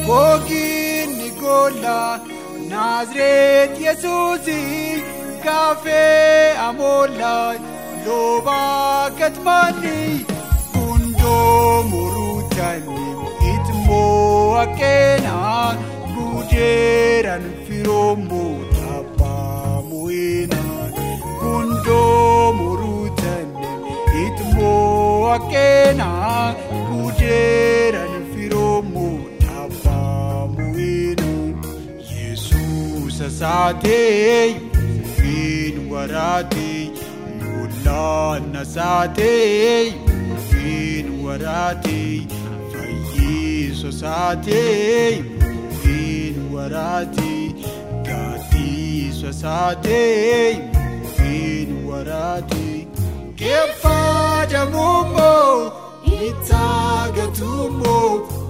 Gogiin ni gola Naazreet Yesuusi kaafee amola looba katmani kundoo murutani itmoo akeena gudeeran firoomo taphamuina kundoo murutani itmoo akeena gudeeran firoomo taphamuina Yesuusa saatee fin waraatee Yoolaana saatee fin waraatee fayyiso saatee fin waraatee gaatiso saatee fin waraatee keeffadamumoo itaagatumoo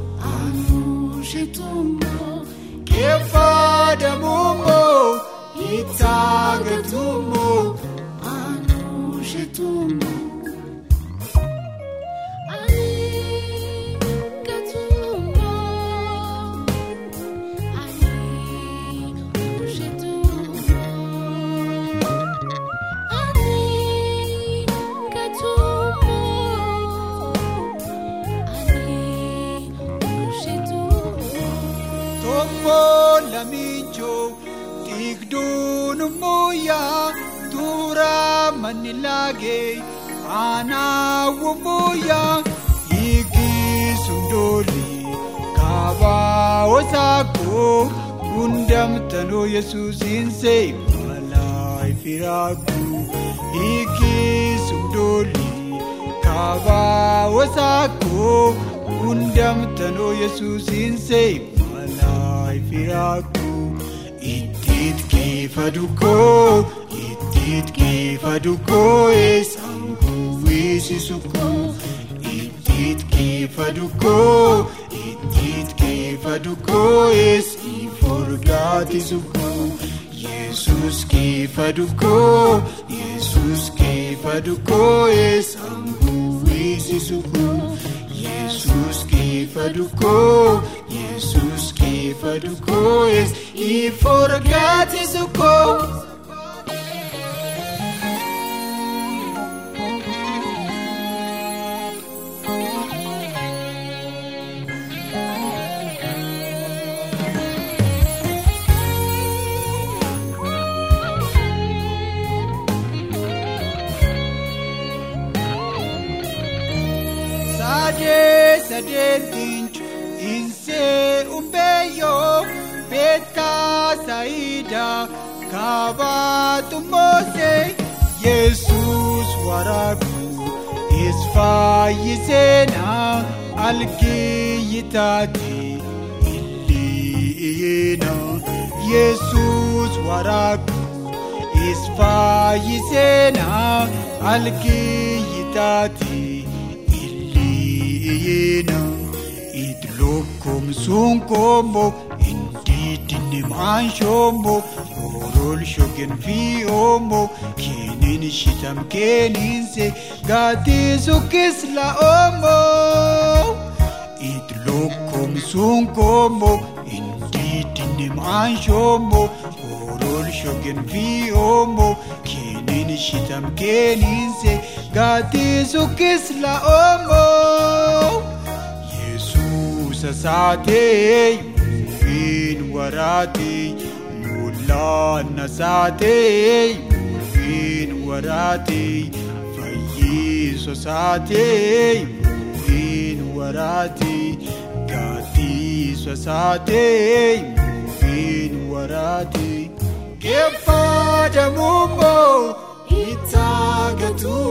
anuushitumoo keeffadamumoo itaagatumoo anuushitumoo. Tigduun mooyaa tuura manilagee aanawoo mooyaa hiikisuun doolii kaabaa osaakoo hundamtanoo Yesuusin seemalaa ifiraakuu hiikisuun doolii kaabaa osaakoo hundamtanoo Yesuusin seemalaa ifiraakuu. Itti keeffadukoo eessanguu weessisukoo itti keeffadukoo eessi forgaatisukoo Yesuus keeffadukoo eessanguu weessisukoo Yesuus keeffadukoo eessi forgaatisukoo. Sadeetinch insee umbeeyo beekaa saayida kaabatu moosee Yesuus waraabu isfaayiseena alkiyyitaati illiina Yesuus waraabu isfaayiseena alkiyyitaati. Idlokom sunkomo indidini manshomo orol shogen fiomo kenin shitam keninse gatisu kisla omo Idlokom sunkomo indidini manshomo orol shogen fiomo kenin shitam keninse gatisu kisla omo Yesuusa saatee fin waraatee Yoolaana saatee fin waraatee fayyiso saatee fin waraatee gaatiso saatee fin waraatee keeffadamumoo itaagatu.